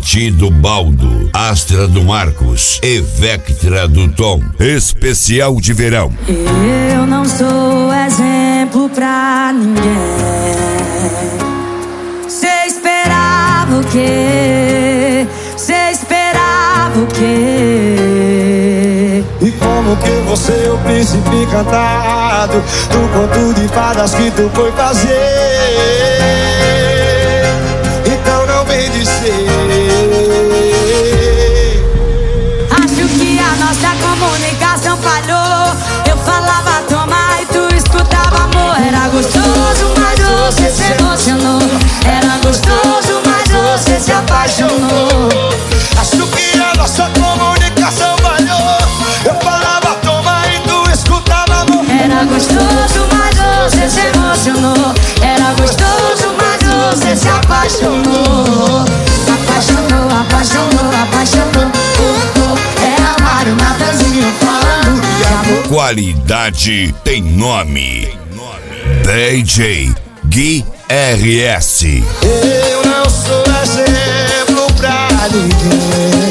Tati do Baldo, Astra do Marcos e Vectra do Tom. Especial de verão. Eu não sou exemplo pra ninguém. Cê esperava o quê? Cê esperava o quê? E como que você é o príncipe encantado do conto de fadas que tu foi fazer? Então não vem dizer. Acho que a nossa comunicação falhou. Eu falava toma e tu escutava amor. Era gostoso, mas você se emocionou. Era gostoso, mas você se apaixonou. Acho que a nossa comunicação falhou. Eu falava toma e tu escutava amor. Era gostoso, mas você se emocionou. Era gostoso, mas você se apaixonou. Apaixonou, apaixonou, apaixonou. É amar o Natanzinho falando de amor. Qualidade tem nome. DJ Gui RS. Eu não sou exemplo pra ninguém.